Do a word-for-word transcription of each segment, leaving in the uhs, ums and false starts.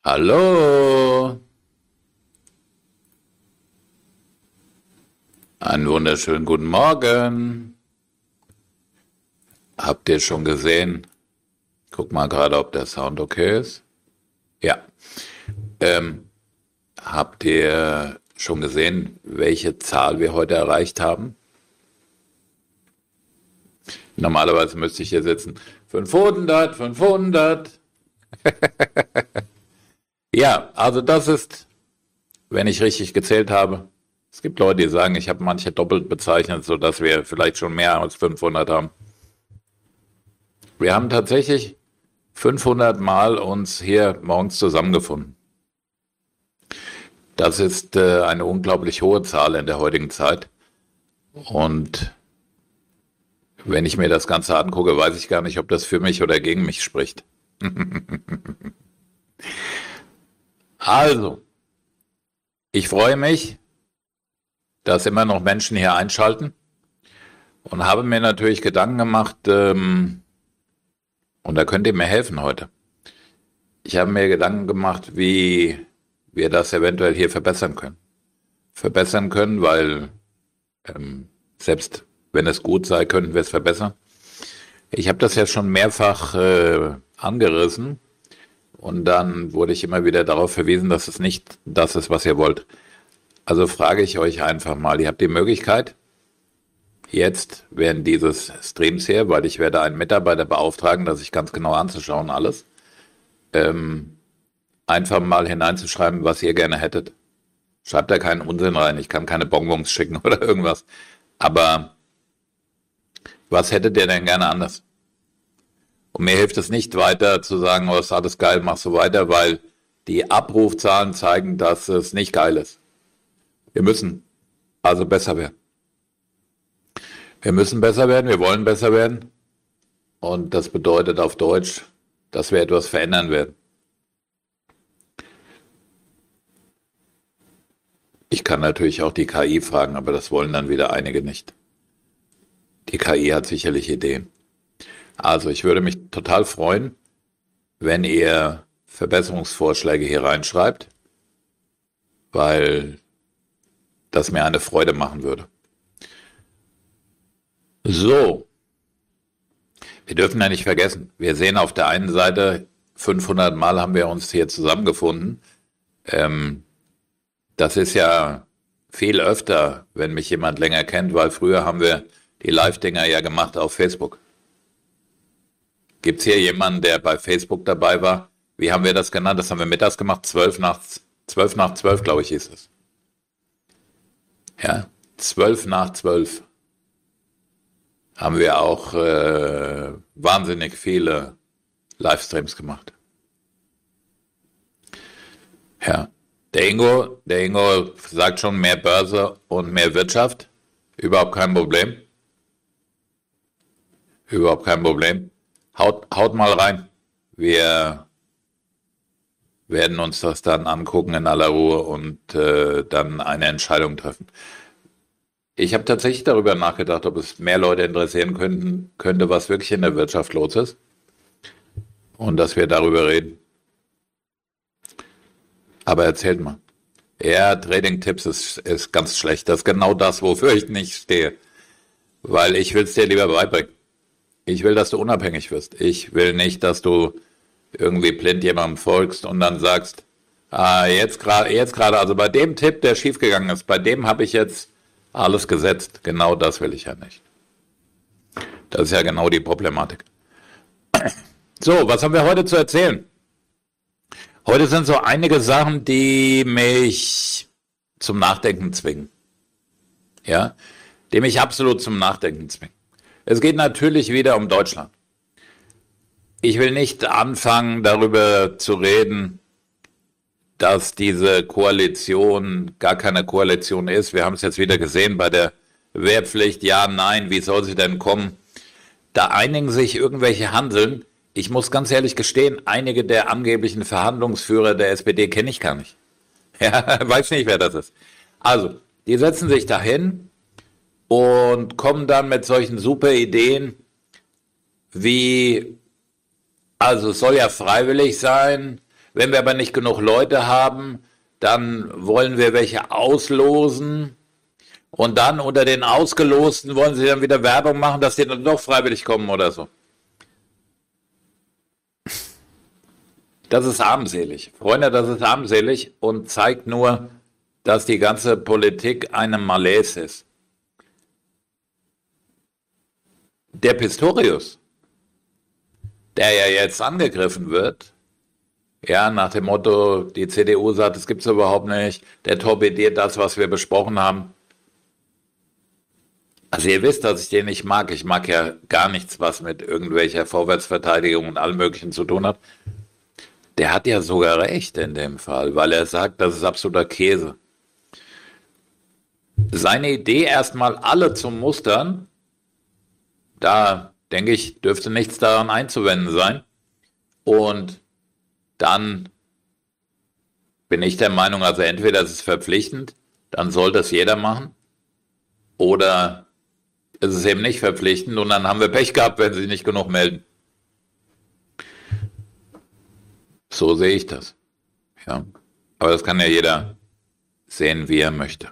Hallo, einen wunderschönen guten Morgen. Habt ihr schon gesehen? Guck mal gerade, ob der Sound okay ist. Ja. Ähm, habt ihr schon gesehen, welche Zahl wir heute erreicht haben? Normalerweise müsste ich hier sitzen. fünfhundert, fünfhundert. Ja, also das ist, wenn ich richtig gezählt habe. Es gibt Leute, die sagen, ich habe manche doppelt bezeichnet, sodass wir vielleicht schon mehr als fünfhundert haben. Wir haben tatsächlich fünfhundert Mal uns hier morgens zusammengefunden. Das ist äh, eine unglaublich hohe Zahl in der heutigen Zeit. Und wenn ich mir das Ganze angucke, weiß ich gar nicht, ob das für mich oder gegen mich spricht. Also, ich freue mich, dass immer noch Menschen hier einschalten und habe mir natürlich Gedanken gemacht, ähm, und da könnt ihr mir helfen heute. Ich habe mir Gedanken gemacht, wie wir das eventuell hier verbessern können. Verbessern können, weil ähm, selbst wenn es gut sei, könnten wir es verbessern. Ich habe das ja schon mehrfach äh, angerissen und dann wurde ich immer wieder darauf verwiesen, dass es nicht das ist, was ihr wollt. Also frage ich euch einfach mal, ihr habt die Möglichkeit, jetzt während dieses Streams hier, weil ich werde einen Mitarbeiter beauftragen, das sich ganz genau anzuschauen alles, ähm, einfach mal hineinzuschreiben, was ihr gerne hättet. Schreibt da keinen Unsinn rein, ich kann keine Bonbons schicken oder irgendwas. Aber was hättet ihr denn gerne anders? Und mir hilft es nicht weiter zu sagen, oh, ist alles geil, mach so weiter, weil die Abrufzahlen zeigen, dass es nicht geil ist. Wir müssen also besser werden. Wir müssen besser werden, wir wollen besser werden. Und das bedeutet auf Deutsch, dass wir etwas verändern werden. Ich kann natürlich auch die K I fragen, aber das wollen dann wieder einige nicht. Die K I hat sicherlich Ideen. Also ich würde mich total freuen, wenn ihr Verbesserungsvorschläge hier reinschreibt, weil das mir eine Freude machen würde. So, wir dürfen ja nicht vergessen, wir sehen auf der einen Seite, fünfhundert Mal haben wir uns hier zusammengefunden. Ähm, das ist ja viel öfter, wenn mich jemand länger kennt, weil früher haben wir die Live-Dinger ja gemacht auf Facebook. Gibt es hier jemanden, der bei Facebook dabei war? Wie haben wir das genannt? Das haben wir mittags gemacht, zwölf nach zwölf, nach zwölf, glaube ich, hieß es. Ja, zwölf nach zwölf haben wir auch äh, wahnsinnig viele Livestreams gemacht. Ja, der Ingo, der Ingo sagt schon mehr Börse und mehr Wirtschaft. Überhaupt kein Problem. Überhaupt kein Problem. Haut, haut mal rein. Wir werden uns das dann angucken in aller Ruhe und äh, dann eine Entscheidung treffen. Ich habe tatsächlich darüber nachgedacht, ob es mehr Leute interessieren könnten, könnte, was wirklich in der Wirtschaft los ist. Und dass wir darüber reden. Aber erzählt mal. Ja, Trading-Tipps ist, ist ganz schlecht. Das ist genau das, wofür ich nicht stehe. Weil ich will es dir lieber beibringen. Ich will, dass du unabhängig wirst. Ich will nicht, dass du irgendwie blind jemandem folgst und dann sagst, ah, jetzt gerade, jetzt gerade, also bei dem Tipp, der schiefgegangen ist, bei dem habe ich jetzt alles gesetzt. Genau das will ich ja nicht. Das ist ja genau die Problematik. So, was haben wir heute zu erzählen? Heute sind so einige Sachen, die mich zum Nachdenken zwingen. Ja, die mich absolut zum Nachdenken zwingen. Es geht natürlich wieder um Deutschland. Ich will nicht anfangen, darüber zu reden, dass diese Koalition gar keine Koalition ist. Wir haben es jetzt wieder gesehen bei der Wehrpflicht. Ja, nein, wie soll sie denn kommen? Da einigen sich irgendwelche Hanseln. Ich muss ganz ehrlich gestehen, einige der angeblichen Verhandlungsführer der S P D kenne ich gar nicht. Ja, weiß nicht, wer das ist. Also, die setzen sich dahin und kommen dann mit solchen super Ideen wie, also es soll ja freiwillig sein, Wenn wir aber nicht genug Leute haben, dann wollen wir welche auslosen. Und dann unter den Ausgelosten wollen sie dann wieder Werbung machen, dass die dann doch freiwillig kommen oder so. Das ist armselig. Freunde, das ist armselig und zeigt nur, dass die ganze Politik eine Malaise ist. Der Pistorius, der ja jetzt angegriffen wird, ja, nach dem Motto, die C D U sagt, es gibt es überhaupt nicht, der torpediert das, was wir besprochen haben. Also ihr wisst, dass ich den nicht mag. Ich mag ja gar nichts, was mit irgendwelcher Vorwärtsverteidigung und allem Möglichen zu tun hat. Der hat ja sogar recht in dem Fall, weil er sagt, das ist absoluter Käse. Seine Idee, erstmal alle zu mustern, da denke ich, dürfte nichts daran einzuwenden sein. Und dann bin ich der Meinung, also entweder ist es verpflichtend, dann sollte es jeder machen, oder ist es eben nicht verpflichtend und dann haben wir Pech gehabt, wenn sie nicht genug melden. So sehe ich das. Ja. Aber das kann ja jeder sehen, wie er möchte.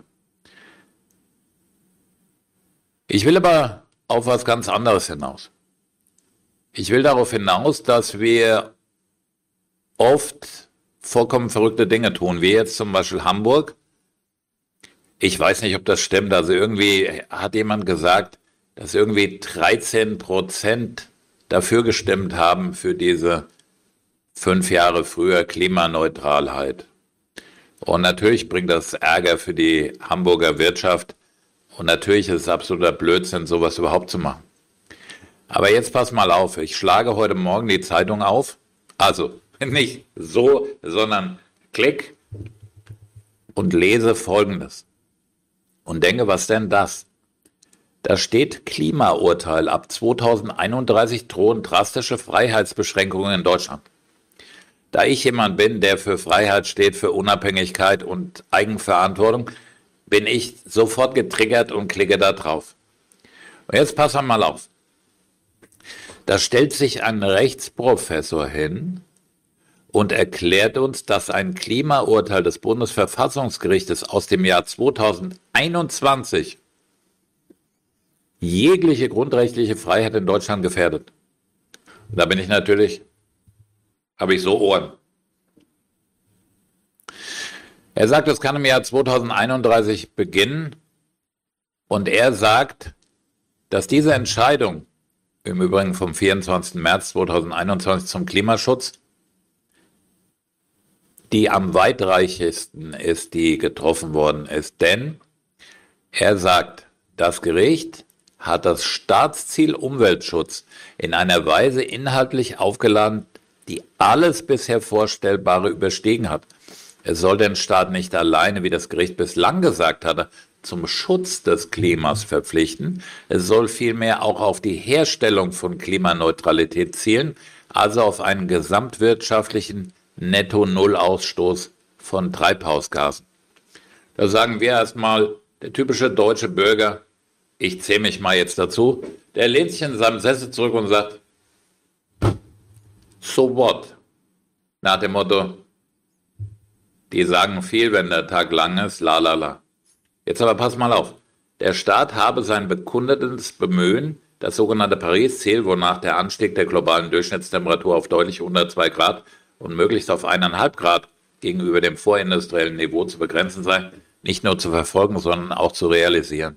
Ich will aber auf was ganz anderes hinaus. Ich will darauf hinaus, dass wir oft vollkommen verrückte Dinge tun, wie jetzt zum Beispiel Hamburg. Ich weiß nicht, ob das stimmt. Also irgendwie hat jemand gesagt, dass irgendwie dreizehn Prozent dafür gestimmt haben für diese fünf Jahre früher Klimaneutralheit. Und natürlich bringt das Ärger für die Hamburger Wirtschaft. Und natürlich ist es absoluter Blödsinn, sowas überhaupt zu machen. Aber jetzt pass mal auf. Ich schlage heute Morgen die Zeitung auf. Also nicht so, sondern klick und lese Folgendes. Und denke, was denn das? Da steht Klimaurteil. Ab zweitausendeinunddreißig drohen drastische Freiheitsbeschränkungen in Deutschland. Da ich jemand bin, der für Freiheit steht, für Unabhängigkeit und Eigenverantwortung, bin ich sofort getriggert und klicke da drauf. Und jetzt pass mal auf. Da stellt sich ein Rechtsprofessor hin und erklärt uns, dass ein Klimaurteil des Bundesverfassungsgerichtes aus dem Jahr zweitausendeinundzwanzig jegliche grundrechtliche Freiheit in Deutschland gefährdet. Und da bin ich natürlich, habe ich so Ohren. Er sagt, es kann im Jahr zweitausendeinunddreißig beginnen und er sagt, dass diese Entscheidung, im Übrigen vom vierundzwanzigsten März zweitausendeinundzwanzig zum Klimaschutz, die am weitreichsten ist, die getroffen worden ist. Denn er sagt, das Gericht hat das Staatsziel Umweltschutz in einer Weise inhaltlich aufgeladen, die alles bisher Vorstellbare überstiegen hat. Es soll den Staat nicht alleine, wie das Gericht bislang gesagt hatte, zum Schutz des Klimas verpflichten. Es soll vielmehr auch auf die Herstellung von Klimaneutralität zielen, also auf einen gesamtwirtschaftlichen Netto-Null-Ausstoß von Treibhausgasen. Da sagen wir erstmal, der typische deutsche Bürger, ich zähle mich mal jetzt dazu, der lehnt sich in seinem Sessel zurück und sagt, so what? Nach dem Motto, die sagen viel, wenn der Tag lang ist, la la la. Jetzt aber pass mal auf. Der Staat habe sein bekundetes Bemühen, das sogenannte Paris-Ziel, wonach der Anstieg der globalen Durchschnittstemperatur auf deutlich unter zwei Grad und möglichst auf eineinhalb Grad gegenüber dem vorindustriellen Niveau zu begrenzen sei, nicht nur zu verfolgen, sondern auch zu realisieren.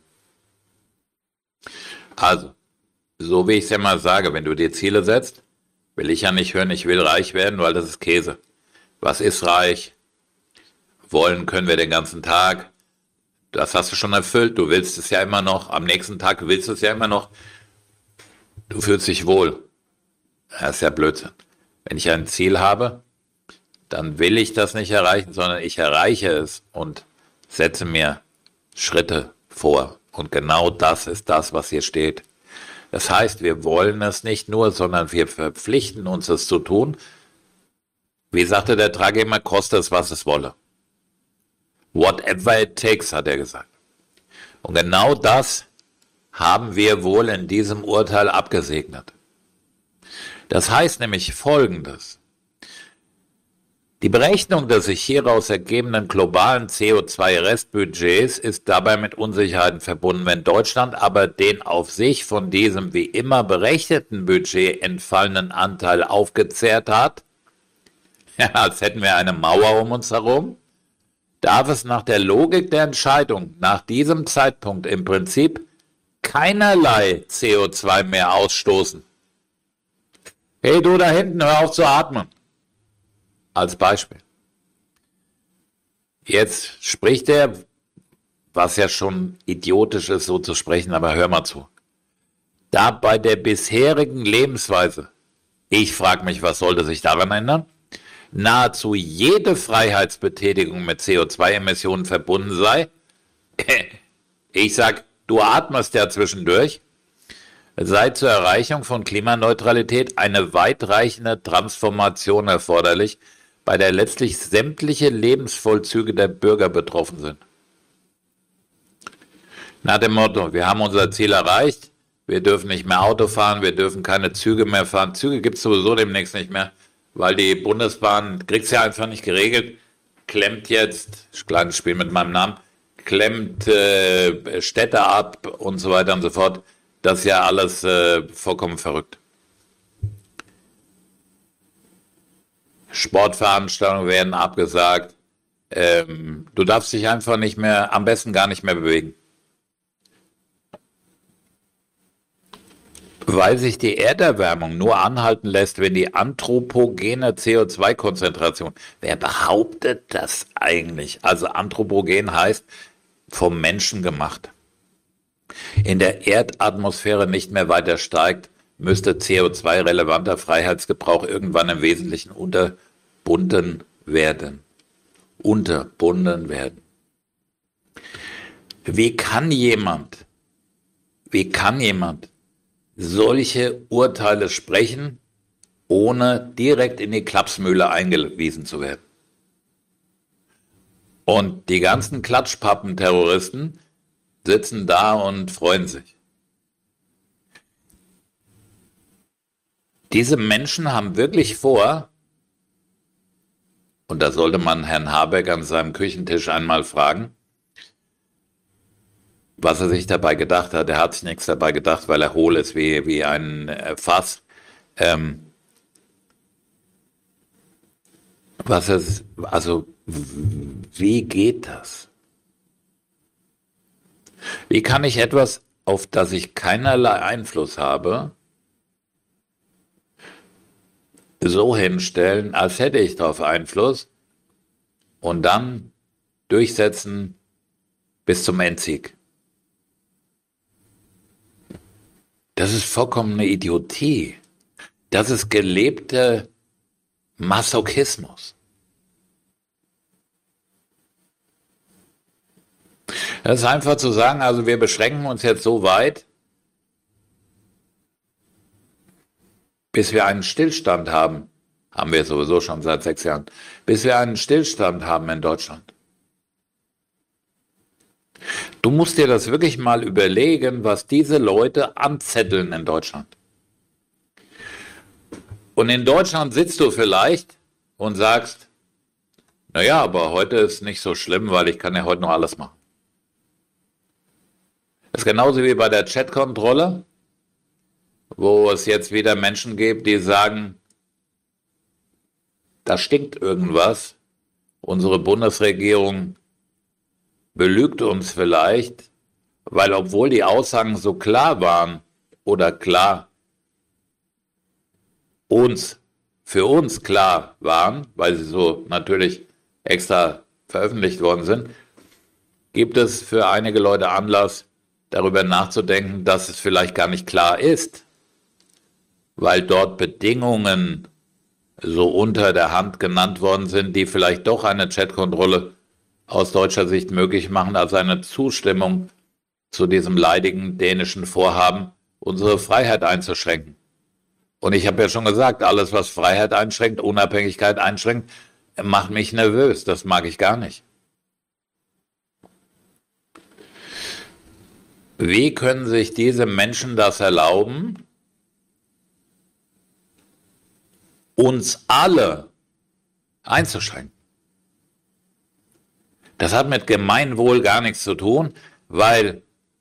Also, so wie ich es ja mal sage, wenn du dir Ziele setzt, will ich ja nicht hören, ich will reich werden, weil das ist Käse. Was ist reich? Wollen können wir den ganzen Tag. Das hast du schon erfüllt, du willst es ja immer noch, am nächsten Tag willst du es ja immer noch. Du fühlst dich wohl. Das ist ja Blödsinn. Wenn ich ein Ziel habe, dann will ich das nicht erreichen, sondern ich erreiche es und setze mir Schritte vor. Und genau das ist das, was hier steht. Das heißt, wir wollen es nicht nur, sondern wir verpflichten uns, es zu tun. Wie sagte der Draghi immer, koste es, was es wolle. Whatever it takes, hat er gesagt. Und genau das haben wir wohl in diesem Urteil abgesegnet. Das heißt nämlich Folgendes. Die Berechnung des sich hieraus ergebenden globalen C O zwei Restbudgets ist dabei mit Unsicherheiten verbunden. Wenn Deutschland aber den auf sich von diesem wie immer berechneten Budget entfallenen Anteil aufgezehrt hat, ja, als hätten wir eine Mauer um uns herum, darf es nach der Logik der Entscheidung nach diesem Zeitpunkt im Prinzip keinerlei C O zwei mehr ausstoßen. Hey, du da hinten, hör auf zu atmen. Als Beispiel. Jetzt spricht er, was ja schon idiotisch ist, so zu sprechen, aber hör mal zu. Da bei der bisherigen Lebensweise, ich frage mich, was sollte sich daran ändern, nahezu jede Freiheitsbetätigung mit C O zwei Emissionen verbunden sei, ich sag, du atmest ja zwischendurch, sei zur Erreichung von Klimaneutralität eine weitreichende Transformation erforderlich, bei der letztlich sämtliche Lebensvollzüge der Bürger betroffen sind. Nach dem Motto, wir haben unser Ziel erreicht, wir dürfen nicht mehr Auto fahren, wir dürfen keine Züge mehr fahren. Züge gibt es sowieso demnächst nicht mehr, weil die Bundesbahn, kriegt es ja einfach nicht geregelt, klemmt jetzt, kleines Spiel mit meinem Namen, klemmt äh, Städte ab und so weiter und so fort. Das ist ja alles äh, vollkommen verrückt. Sportveranstaltungen werden abgesagt. Ähm, du darfst dich einfach nicht mehr, am besten gar nicht mehr bewegen. Weil sich die Erderwärmung nur anhalten lässt, wenn die anthropogene C O zwei Konzentration, wer behauptet das eigentlich? Also anthropogen heißt vom Menschen gemacht. In der Erdatmosphäre nicht mehr weiter steigt, müsste C O zwei relevanter Freiheitsgebrauch irgendwann im Wesentlichen unterbunden werden. Unterbunden werden. Wie kann jemand, wie kann jemand solche Urteile sprechen, ohne direkt in die Klapsmühle eingewiesen zu werden? Und die ganzen Klatschpappen-Terroristen sitzen da und freuen sich. Diese Menschen haben wirklich vor, und da sollte man Herrn Habeck an seinem Küchentisch einmal fragen, was er sich dabei gedacht hat. Er hat sich nichts dabei gedacht, weil er hohl ist wie, wie ein Fass. Ähm, was es, also, wie geht das? Wie kann ich etwas, auf das ich keinerlei Einfluss habe, so hinstellen, als hätte ich darauf Einfluss und dann durchsetzen bis zum Endsieg? Das ist vollkommene Idiotie. Das ist gelebter Masochismus. Das ist einfach zu sagen, also wir beschränken uns jetzt so weit, bis wir einen Stillstand haben, haben wir sowieso schon seit sechs Jahren, bis wir einen Stillstand haben in Deutschland. Du musst dir das wirklich mal überlegen, was diese Leute anzetteln in Deutschland. Und in Deutschland sitzt du vielleicht und sagst, naja, aber heute ist nicht so schlimm, weil ich kann ja heute noch alles machen. Das ist genauso wie bei der Chatkontrolle, wo es jetzt wieder Menschen gibt, die sagen, da stinkt irgendwas, unsere Bundesregierung belügt uns vielleicht, weil obwohl die Aussagen so klar waren oder klar uns, für uns klar waren, weil sie so natürlich extra veröffentlicht worden sind, gibt es für einige Leute Anlass, darüber nachzudenken, dass es vielleicht gar nicht klar ist, weil dort Bedingungen so unter der Hand genannt worden sind, die vielleicht doch eine Chatkontrolle aus deutscher Sicht möglich machen, als eine Zustimmung zu diesem leidigen dänischen Vorhaben, unsere Freiheit einzuschränken. Und ich habe ja schon gesagt, alles, was Freiheit einschränkt, Unabhängigkeit einschränkt, macht mich nervös. Das mag ich gar nicht. Wie können sich diese Menschen das erlauben, uns alle einzuschränken. Das hat mit Gemeinwohl gar nichts zu tun, weil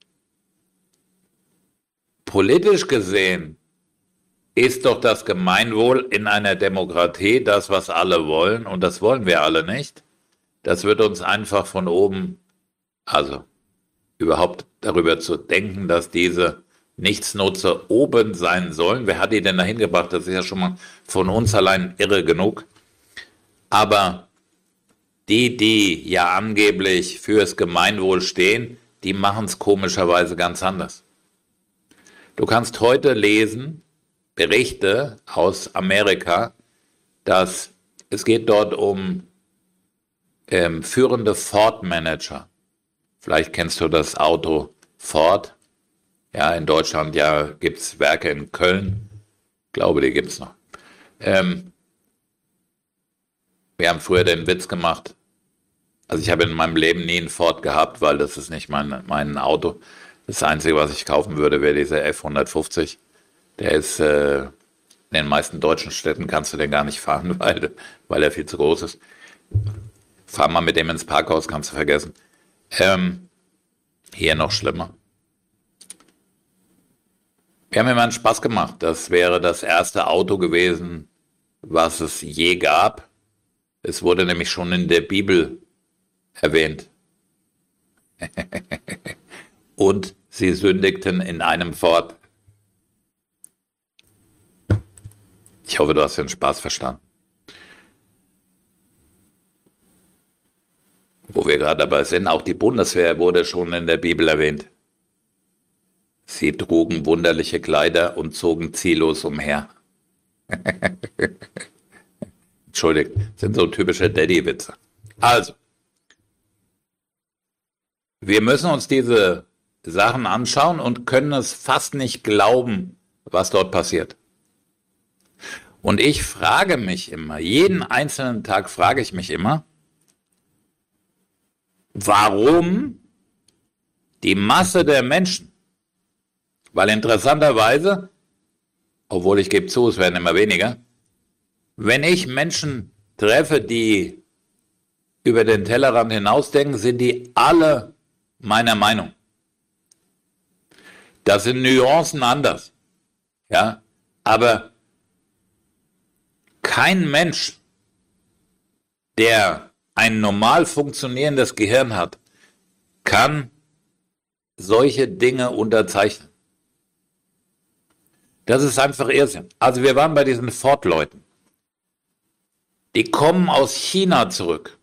politisch gesehen ist doch das Gemeinwohl in einer Demokratie das, was alle wollen, und das wollen wir alle nicht. Das wird uns einfach von oben, also überhaupt darüber zu denken, dass diese Nichtsnutzer oben sein sollen. Wer hat die denn dahin gebracht? Das ist ja schon mal von uns allein irre genug. Aber die, die ja angeblich fürs Gemeinwohl stehen, die machen es komischerweise ganz anders. Du kannst heute lesen, Berichte aus Amerika, dass es geht dort um ähm, führende Ford-Manager. Vielleicht kennst du das Auto Ford. Ja, in Deutschland ja gibt es Werke in Köln. Ich glaube, die gibt es noch. Ähm, wir haben früher den Witz gemacht. Also ich habe in meinem Leben nie einen Ford gehabt, weil das ist nicht mein, mein Auto. Das Einzige, was ich kaufen würde, wäre dieser F hundertfünfzig. Der ist, äh, in den meisten deutschen Städten kannst du den gar nicht fahren, weil, weil er viel zu groß ist. Fahr mal mit dem ins Parkhaus, kannst du vergessen. Ähm, hier noch schlimmer. Wir haben immer einen Spaß gemacht. Das wäre das erste Auto gewesen, was es je gab. Es wurde nämlich schon in der Bibel erwähnt. Und sie sündigten in einem Fort. Ich hoffe, du hast den Spaß verstanden. Wo wir gerade dabei sind, auch die Bundeswehr wurde schon in der Bibel erwähnt. Sie trugen wunderliche Kleider und zogen ziellos umher. Entschuldigt, sind so typische Daddy-Witze. Also, wir müssen uns diese Sachen anschauen und können es fast nicht glauben, was dort passiert. Und ich frage mich immer, jeden einzelnen Tag frage ich mich immer, warum die Masse der Menschen, weil interessanterweise, obwohl ich gebe zu, es werden immer weniger, wenn ich Menschen treffe, die über den Tellerrand hinausdenken, sind die alle meiner Meinung. Das sind Nuancen anders, ja, aber kein Mensch, der ein normal funktionierendes Gehirn hat, kann solche Dinge unterzeichnen. Das ist einfach Irrsinn. Also wir waren bei diesen Ford-Leuten. Die kommen aus China zurück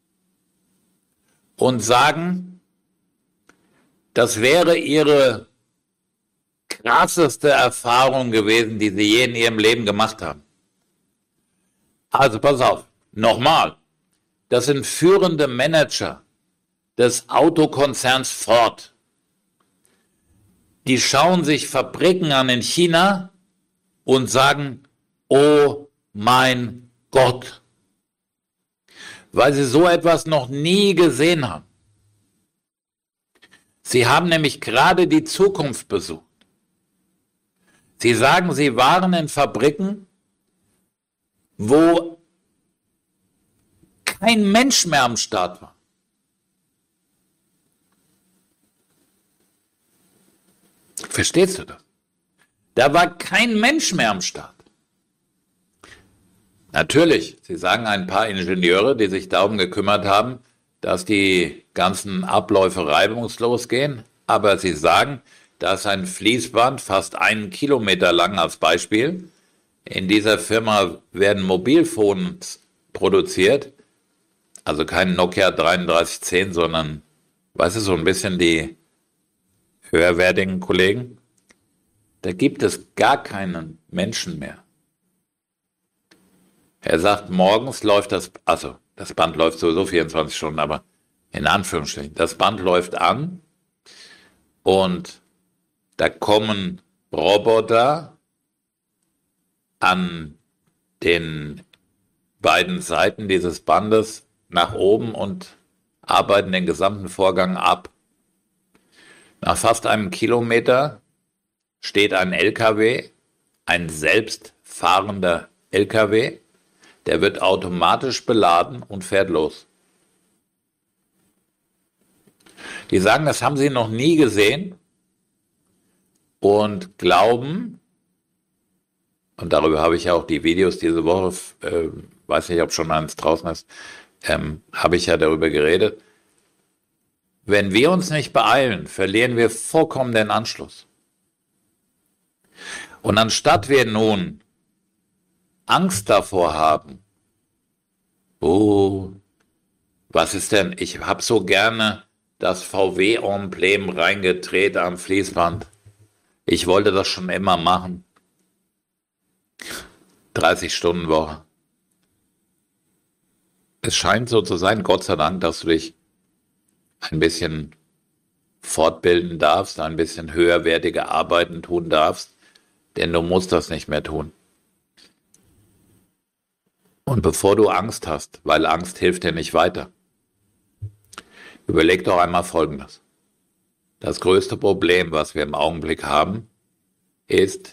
und sagen, das wäre ihre krasseste Erfahrung gewesen, die sie je in ihrem Leben gemacht haben. Also pass auf, nochmal, das sind führende Manager des Autokonzerns Ford. Die schauen sich Fabriken an in China und sagen, oh mein Gott, weil sie so etwas noch nie gesehen haben. Sie haben nämlich gerade die Zukunft besucht. Sie sagen, sie waren in Fabriken, wo kein Mensch mehr am Start war. Verstehst du das? Da war kein Mensch mehr am Start. Natürlich, sie sagen ein paar Ingenieure, die sich darum gekümmert haben, dass die ganzen Abläufe reibungslos gehen, aber sie sagen, dass ein Fließband fast einen Kilometer lang als Beispiel. In dieser Firma werden Mobilphones produziert, also kein Nokia dreiunddreißig zehn, sondern, weißt du, so ein bisschen die höherwertigen Kollegen. Da gibt es gar keinen Menschen mehr. Er sagt, morgens läuft das, also das Band läuft sowieso vierundzwanzig Stunden, aber in Anführungsstrichen, das Band läuft an und da kommen Roboter an den beiden Seiten dieses Bandes nach oben und arbeiten den gesamten Vorgang ab. Nach fast einem Kilometer steht ein L K W, ein selbstfahrender L K W, Der wird automatisch beladen und fährt los. Die sagen, das haben sie noch nie gesehen und glauben, und darüber habe ich ja auch die Videos diese Woche, äh, weiß nicht, ob schon eins draußen ist, ähm, habe ich ja darüber geredet. Wenn wir uns nicht beeilen, verlieren wir vollkommen den Anschluss. Und anstatt wir nun Angst davor haben, oh, was ist denn, ich habe so gerne das V W-Emblem reingedreht am Fließband. Ich wollte das schon immer machen. dreißig Stunden Woche. Es scheint so zu sein, Gott sei Dank, dass du dich ein bisschen fortbilden darfst, ein bisschen höherwertige Arbeiten tun darfst, denn du musst das nicht mehr tun. Und bevor du Angst hast, weil Angst hilft dir nicht weiter, überleg doch einmal Folgendes. Das größte Problem, was wir im Augenblick haben, ist,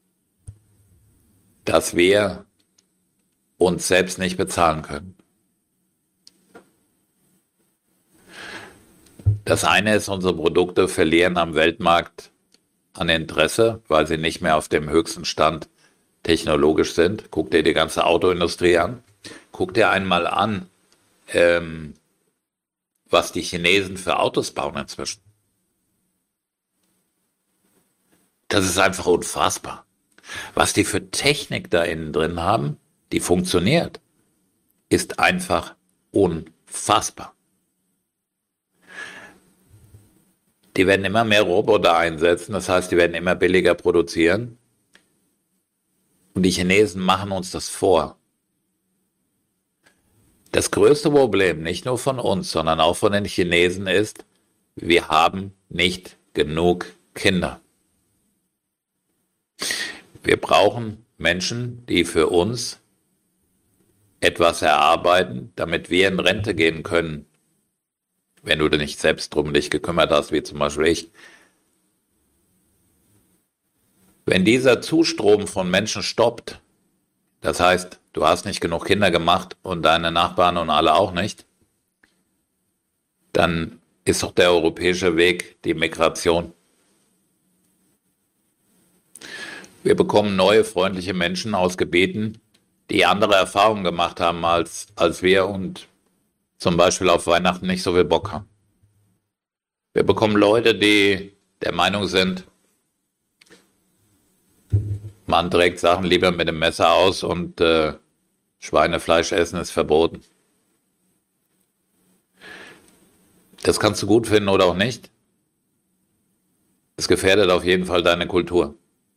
dass wir uns selbst nicht bezahlen können. Das eine ist, unsere Produkte verlieren am Weltmarkt an Interesse, weil sie nicht mehr auf dem höchsten Stand technologisch sind. Guck dir die ganze Autoindustrie an. Guck dir einmal an, ähm, was die Chinesen für Autos bauen inzwischen. Das ist einfach unfassbar. Was die für Technik da innen drin haben, die funktioniert, ist einfach unfassbar. Die werden immer mehr Roboter einsetzen, das heißt, die werden immer billiger produzieren. Und die Chinesen machen uns das vor. Das größte Problem, nicht nur von uns, sondern auch von den Chinesen ist, wir haben nicht genug Kinder. Wir brauchen Menschen, die für uns etwas erarbeiten, damit wir in Rente gehen können. Wenn du nicht selbst drum dich gekümmert hast, wie zum Beispiel ich. Wenn dieser Zustrom von Menschen stoppt, das heißt, du hast nicht genug Kinder gemacht und deine Nachbarn und alle auch nicht, dann ist doch der europäische Weg die Migration. Wir bekommen neue, freundliche Menschen aus Gebieten, die andere Erfahrungen gemacht haben als, als wir und zum Beispiel auf Weihnachten nicht so viel Bock haben. Wir bekommen Leute, die der Meinung sind, man trägt Sachen lieber mit dem Messer aus und äh, Schweinefleisch essen ist verboten. Das kannst du gut finden oder auch nicht. Es gefährdet auf jeden Fall deine Kultur.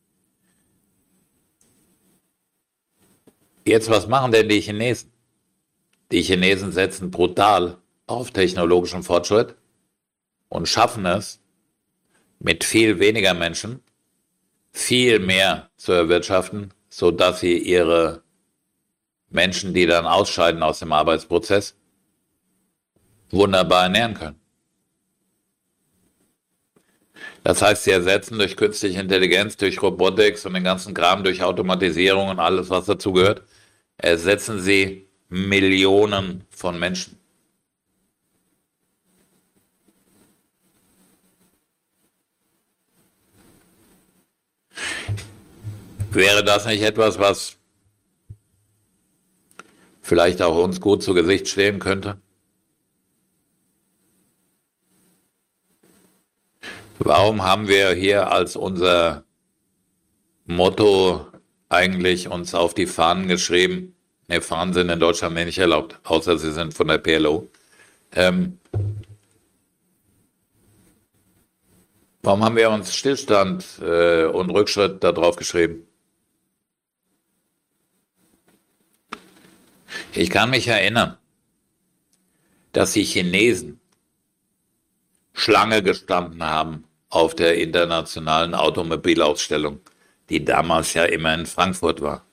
Jetzt, was machen denn die Chinesen? Die Chinesen setzen brutal auf technologischen Fortschritt und schaffen es, mit viel weniger Menschen viel mehr zu erwirtschaften, sodass sie ihre Menschen, die dann ausscheiden aus dem Arbeitsprozess, wunderbar ernähren können. Das heißt, sie ersetzen durch künstliche Intelligenz, durch Robotics und den ganzen Kram, durch Automatisierung und alles, was dazugehört, ersetzen sie Millionen von Menschen. Wäre das nicht etwas, was vielleicht auch uns gut zu Gesicht stehen könnte? Warum haben wir hier als unser Motto eigentlich uns auf die Fahnen geschrieben? Ne, Fahnen sind in Deutschland nicht erlaubt, außer sie sind von der P L O. Ähm, warum haben wir uns Stillstand äh, und Rückschritt da drauf geschrieben? Ich kann mich erinnern, dass die Chinesen Schlange gestanden haben auf der internationalen Automobilausstellung, die damals ja immer in Frankfurt war.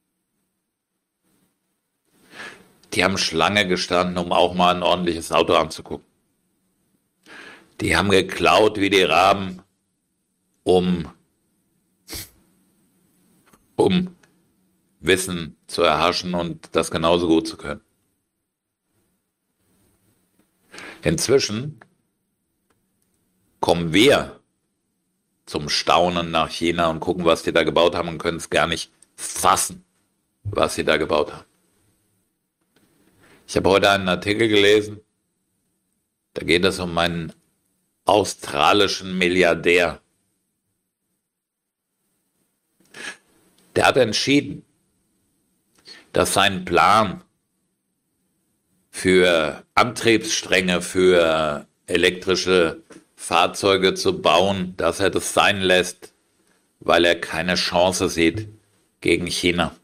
Die haben Schlange gestanden, um auch mal ein ordentliches Auto anzugucken. Die haben geklaut wie die Raben, um, um Wissen zu erhaschen und das genauso gut zu können. Inzwischen kommen wir zum Staunen nach China und gucken, was die da gebaut haben und können es gar nicht fassen, was sie da gebaut haben. Ich habe heute einen Artikel gelesen, da geht es um einen australischen Milliardär. Der hat entschieden, dass sein Plan für Antriebsstränge für elektrische Fahrzeuge zu bauen, dass er das sein lässt, weil er keine Chance sieht gegen China.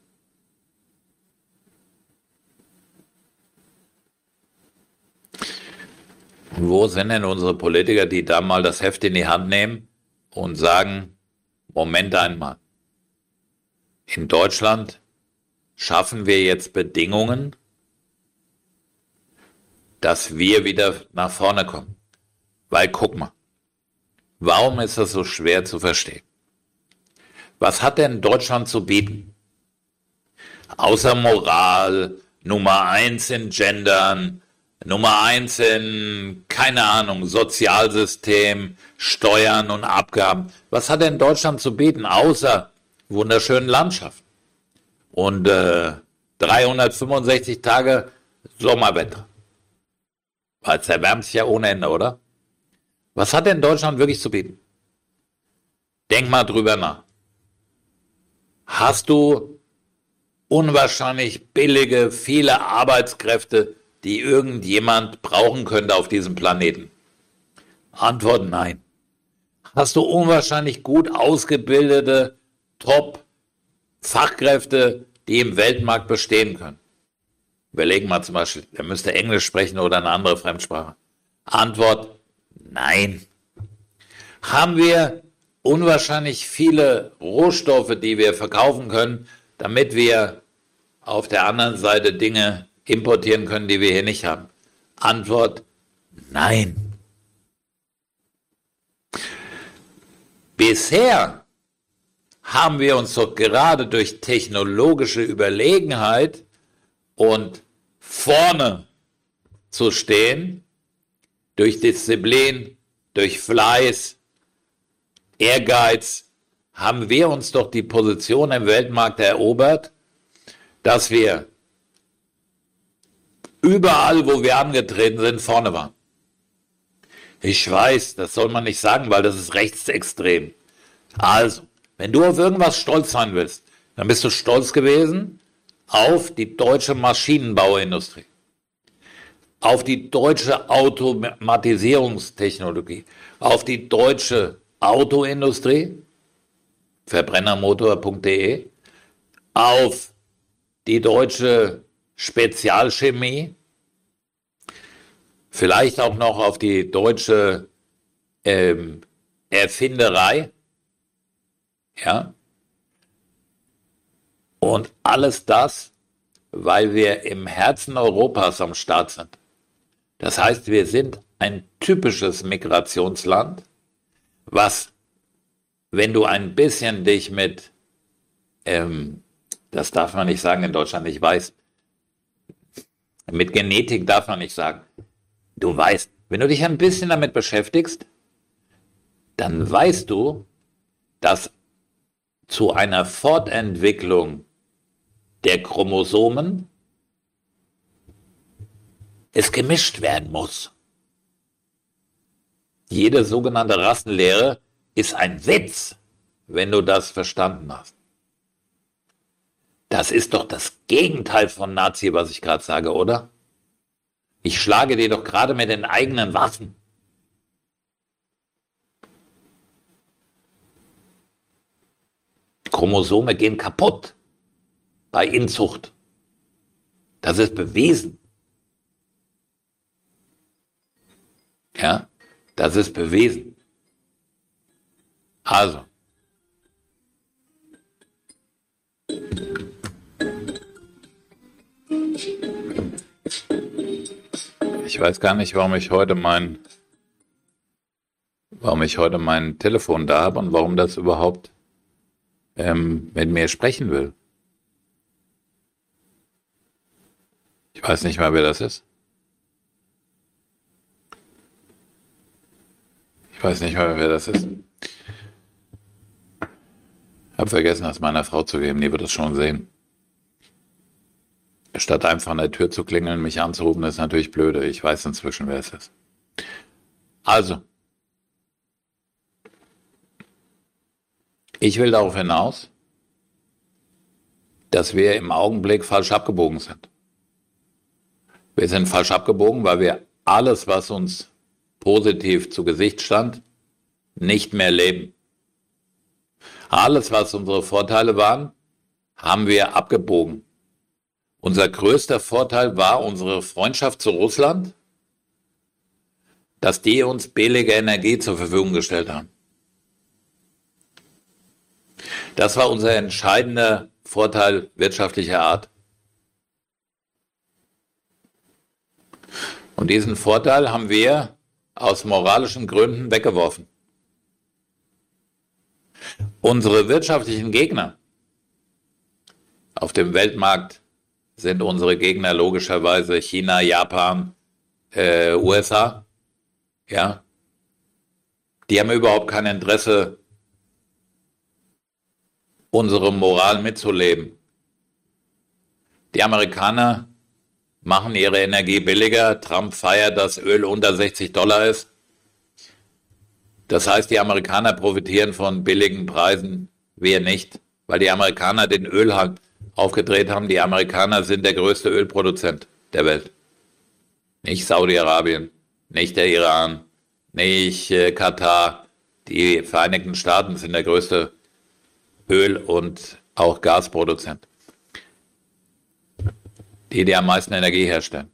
Wo sind denn unsere Politiker, die da mal das Heft in die Hand nehmen und sagen, Moment einmal, in Deutschland schaffen wir jetzt Bedingungen, dass wir wieder nach vorne kommen. Weil guck mal, warum ist das so schwer zu verstehen? Was hat denn Deutschland zu bieten? Außer Moral, Nummer eins in Gendern, Nummer eins in, keine Ahnung, Sozialsystem, Steuern und Abgaben. Was hat denn Deutschland zu bieten, außer wunderschönen Landschaften? Und äh, dreihundertfünfundsechzig Tage Sommerwetter. Weil es erwärmt sich ja ohne Ende, oder? Was hat denn Deutschland wirklich zu bieten? Denk mal drüber nach. Hast du unwahrscheinlich billige, viele Arbeitskräfte, die irgendjemand brauchen könnte auf diesem Planeten? Antwort nein. Hast du unwahrscheinlich gut ausgebildete Top-Fachkräfte, die im Weltmarkt bestehen können? Überlegen mal zum Beispiel, er müsste Englisch sprechen oder eine andere Fremdsprache. Antwort nein. Haben wir unwahrscheinlich viele Rohstoffe, die wir verkaufen können, damit wir auf der anderen Seite Dinge importieren können, die wir hier nicht haben? Antwort nein. Bisher haben wir uns doch gerade durch technologische Überlegenheit und vorne zu stehen, durch Disziplin, durch Fleiß, Ehrgeiz, haben wir uns doch die Position im Weltmarkt erobert, dass wir überall, wo wir angetreten sind, vorne waren. Ich weiß, das soll man nicht sagen, weil das ist rechtsextrem. Also, wenn du auf irgendwas stolz sein willst, dann bist du stolz gewesen auf die deutsche Maschinenbauindustrie, auf die deutsche Automatisierungstechnologie, auf die deutsche Autoindustrie, verbrennermotor punkt de, auf die deutsche Spezialchemie, vielleicht auch noch auf die deutsche ähm, Erfinderei, ja, und alles das, weil wir im Herzen Europas am Start sind. Das heißt, wir sind ein typisches Migrationsland, was, wenn du ein bisschen dich mit, ähm, das darf man nicht sagen in Deutschland, ich weiß, mit Genetik darf man nicht sagen, du weißt, wenn du dich ein bisschen damit beschäftigst, dann weißt du, dass zu einer Fortentwicklung der Chromosomen es gemischt werden muss. Jede sogenannte Rassenlehre ist ein Witz, wenn du das verstanden hast. Das ist doch das Gegenteil von Nazi, was ich gerade sage, oder? Ich schlage dir doch gerade mit den eigenen Waffen. Chromosome gehen kaputt bei Inzucht. Das ist bewiesen. Ja, das ist bewiesen. Also. Ich weiß gar nicht, warum ich heute mein, warum ich heute mein Telefon da habe und warum das überhaupt ähm, mit mir sprechen will. Ich weiß nicht mal, wer das ist. Ich weiß nicht mal, wer das ist. Hab vergessen, das meiner Frau zu geben. Die wird es schon sehen. Statt einfach an der Tür zu klingeln, mich anzurufen, ist natürlich blöde. Ich weiß inzwischen, wer es ist. Also, ich will darauf hinaus, dass wir im Augenblick falsch abgebogen sind. Wir sind falsch abgebogen, weil wir alles, was uns positiv zu Gesicht stand, nicht mehr leben. Alles, was unsere Vorteile waren, haben wir abgebogen. Unser größter Vorteil war unsere Freundschaft zu Russland, dass die uns billige Energie zur Verfügung gestellt haben. Das war unser entscheidender Vorteil wirtschaftlicher Art. Und diesen Vorteil haben wir aus moralischen Gründen weggeworfen. Unsere wirtschaftlichen Gegner auf dem Weltmarkt sind unsere Gegner logischerweise China, Japan, äh, U S A. Ja, die haben überhaupt kein Interesse, unsere Moral mitzuleben. Die Amerikaner machen ihre Energie billiger. Trump feiert, dass Öl unter sechzig Dollar ist. Das heißt, die Amerikaner profitieren von billigen Preisen, wir nicht, weil die Amerikaner den Ölhahn aufgedreht haben. Die Amerikaner sind der größte Ölproduzent der Welt. Nicht Saudi-Arabien, nicht der Iran, nicht äh, Katar. Die Vereinigten Staaten sind der größte Öl- und auch Gasproduzent. Die, die am meisten Energie herstellen.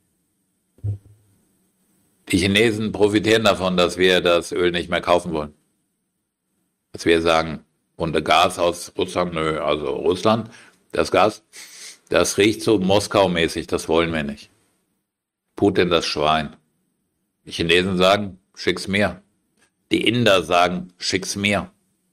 Die Chinesen profitieren davon, dass wir das Öl nicht mehr kaufen wollen. Dass wir sagen, und Gas aus Russland, nö, also Russland, das Gas, das riecht so Moskau-mäßig, das wollen wir nicht. Putin das Schwein. Die Chinesen sagen, schick's mir. Die Inder sagen, schick's mir.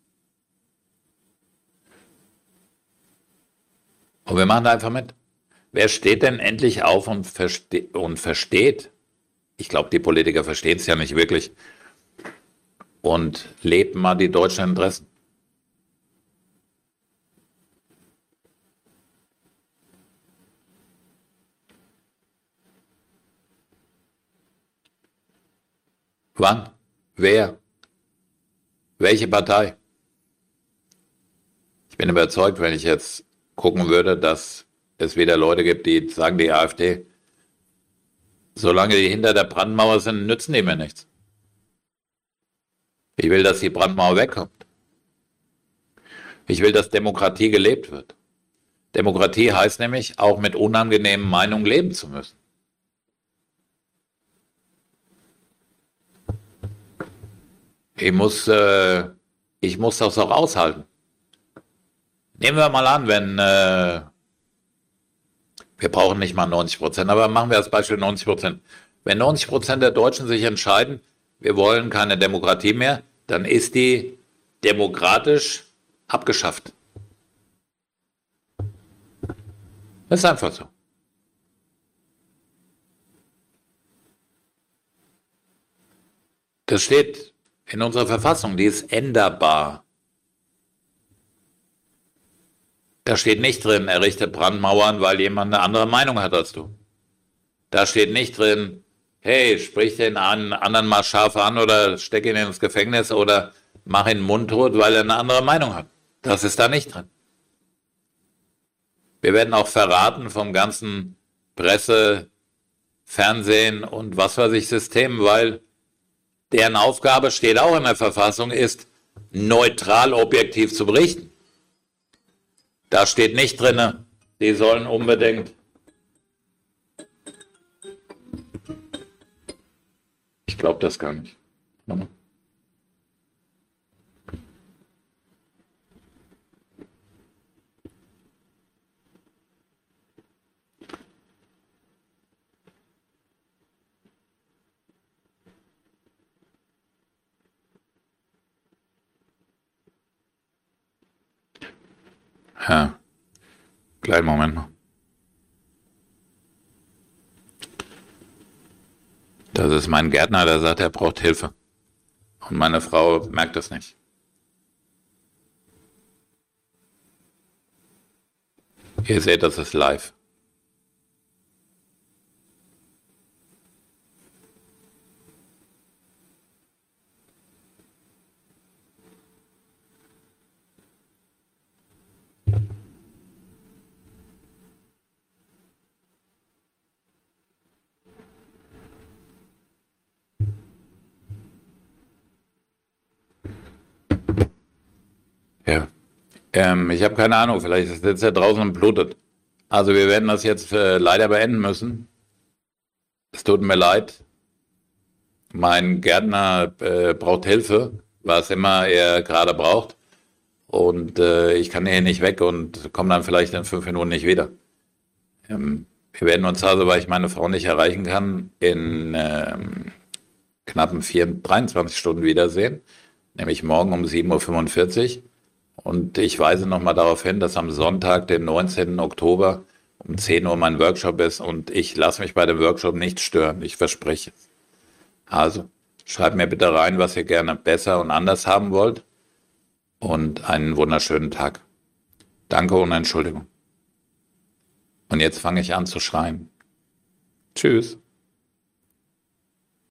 Und wir machen da einfach mit. Wer steht denn endlich auf und, verste und versteht? Ich glaube, die Politiker verstehen es ja nicht wirklich. Und lebt mal die deutschen Interessen. Wann? Wer? Welche Partei? Ich bin überzeugt, wenn ich jetzt gucken würde, dass es wieder Leute gibt, die sagen, die AfD, solange die hinter der Brandmauer sind, nützen die mir nichts. Ich will, dass die Brandmauer wegkommt. Ich will, dass Demokratie gelebt wird. Demokratie heißt nämlich, auch mit unangenehmen Meinungen leben zu müssen. Ich muss, äh, ich muss das auch aushalten. Nehmen wir mal an, wenn, äh, wir brauchen nicht mal neunzig Prozent, aber machen wir als Beispiel neunzig Prozent. Wenn neunzig Prozent der Deutschen sich entscheiden, wir wollen keine Demokratie mehr, dann ist die demokratisch abgeschafft. Das ist einfach so. Das steht in unserer Verfassung, die ist änderbar. Da steht nicht drin, errichte Brandmauern, weil jemand eine andere Meinung hat als du. Da steht nicht drin, hey, sprich den anderen mal scharf an oder steck ihn ins Gefängnis oder mach ihn mundtot, weil er eine andere Meinung hat. Das ist da nicht drin. Wir werden auch verraten vom ganzen Presse, Fernsehen und was weiß ich System, weil deren Aufgabe, steht auch in der Verfassung, ist, neutral objektiv zu berichten. Da steht nicht drin, die sollen unbedingt. Ich glaube das gar nicht. Ja, kleinen Moment noch. Das ist mein Gärtner, der sagt, er braucht Hilfe. Und meine Frau merkt das nicht. Ihr seht, das ist live. Ja. Ähm, ich habe keine Ahnung, vielleicht ist jetzt ja draußen und blutet. Also wir werden das jetzt äh, leider beenden müssen. Es tut mir leid. Mein Gärtner äh, braucht Hilfe, was immer er gerade braucht. Und äh, ich kann hier nicht weg und komme dann vielleicht in fünf Minuten nicht wieder. Ähm, wir werden uns also, weil ich meine Frau nicht erreichen kann, in ähm, knappen vier, dreiundzwanzig Stunden wiedersehen. Nämlich morgen um sieben Uhr fünfundvierzig. Und ich weise nochmal darauf hin, dass am Sonntag, den neunzehnten Oktober, um zehn Uhr mein Workshop ist und ich lasse mich bei dem Workshop nicht stören. Ich verspreche es. Also, schreibt mir bitte rein, was ihr gerne besser und anders haben wollt. Und einen wunderschönen Tag. Danke und Entschuldigung. Und jetzt fange ich an zu schreien. Tschüss.